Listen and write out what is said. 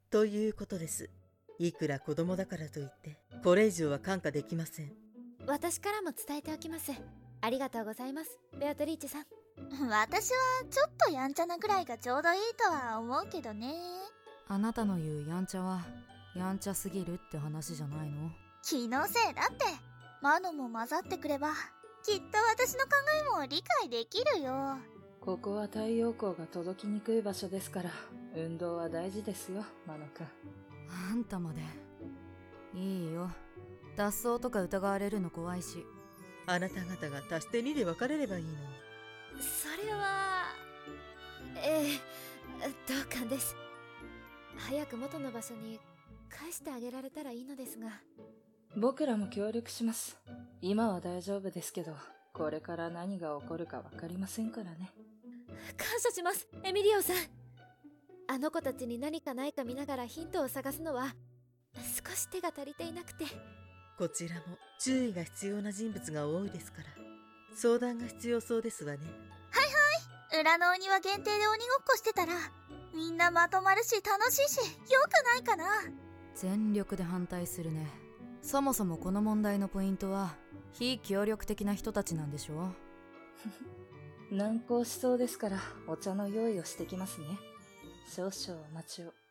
ということです。いくら子供だからといって、これ以上は看過できません。 私からも伝えておきます。ありがとうございます、ベアトリーチェさん。 私はちょっとやんちゃなぐらいがちょうどいいとは思うけどね。 あなたの言うやんちゃはやんちゃすぎるって話じゃないの？ 気のせいだって。マノも混ざってくればきっと私の考えも理解できるよ。 ここは太陽光が届きにくい場所ですから、運動は大事ですよ、マノ君。 あんたまで。いいよ、脱走とか疑われるの怖いし。 あなた方が足して2で別れればいいのに。 それは同感です。早く元の場所に返してあげられたらいいのですが。 僕らも協力します。今は大丈夫ですけど、これから何が起こるか分かりませんからね。 感謝します、エミリオさん。あの子たちに何かないか見ながらヒントを探すのは少し手が足りていなくて。 こちらも注意が必要な人物が多いですから、相談が必要そうですわね。 裏のお庭限定で鬼ごっこしてたらみんなまとまるし楽しいし、よくないかな。 全力で反対するね。そもそもこの問題のポイントは非協力的な人たちなんでしょ？ 難航しそうですから、お茶の用意をしてきますね。少々お待ちを。